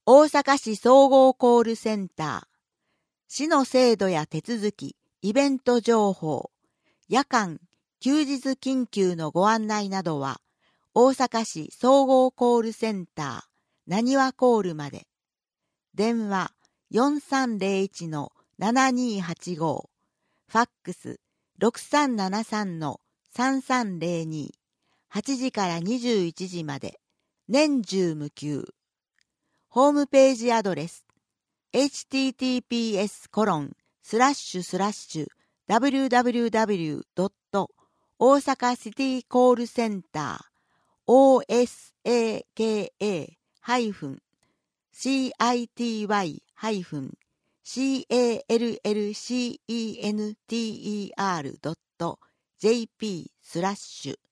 大阪市総合コールセンター。市の制度や手続き、イベント情報、夜間、休日緊急のご案内などは、大阪市総合コールセンター、なにわコールまで。電話4301-7285、ファックス6373-3302、8時から21時まで、年中無休。ホームページアドレス https://www. 大阪シティコールセンター osaka-city-callcenter.jp/